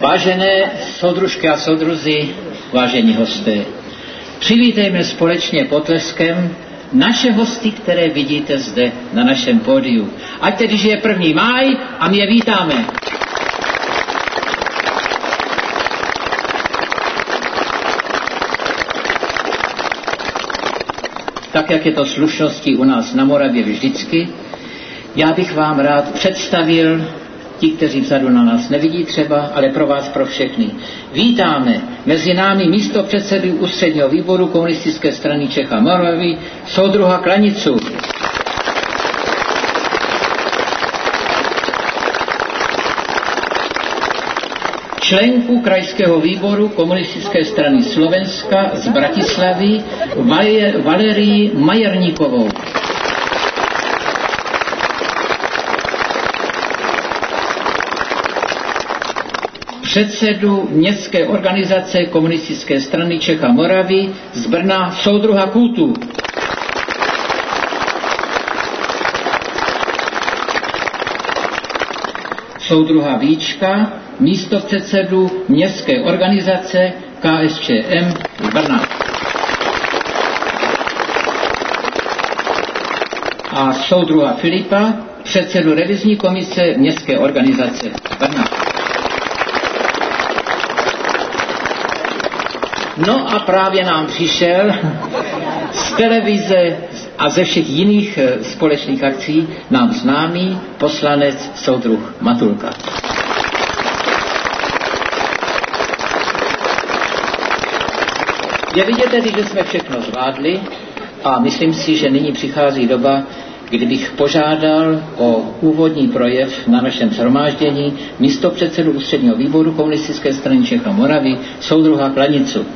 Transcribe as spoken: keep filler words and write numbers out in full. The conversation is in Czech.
Vážené soudružky a soudruzi, vážení hosté, přivítejme společně potleskem naše hosty, které vidíte zde na našem pódiu. Ať tedy žije první máj a my je vítáme. Tak, jak je to slušností u nás na Moravě vždycky, já bych vám rád představil ti, kteří vzadu na nás nevidí třeba, ale pro vás, pro všechny. Vítáme mezi námi místopředsedu Ústředního výboru Komunistické strany Čech a Moravy, soudruha Klanicu. Členku krajského výboru Komunistické strany Slovenska z Bratislavy Valerii Majerníkovou. Předsedu městské organizace Komunistické strany Čech a Moravy z Brna soudruha Kultu. Soudruha Víčka, místopředsedu městské organizace K S Č M z Brna. A soudruha Filipa, předsedu revizní komise městské organizace Brna. No a právě nám přišel z televize a ze všech jiných společných akcí nám známý poslanec soudruh Matulka. Je vidět tedy, že jsme všechno zvládli a myslím si, že nyní přichází doba, kdybych požádal o úvodní projev na našem shromáždění místopředsedu Ústředního výboru Komunistické strany Čech a Moravy soudruha Klanicu.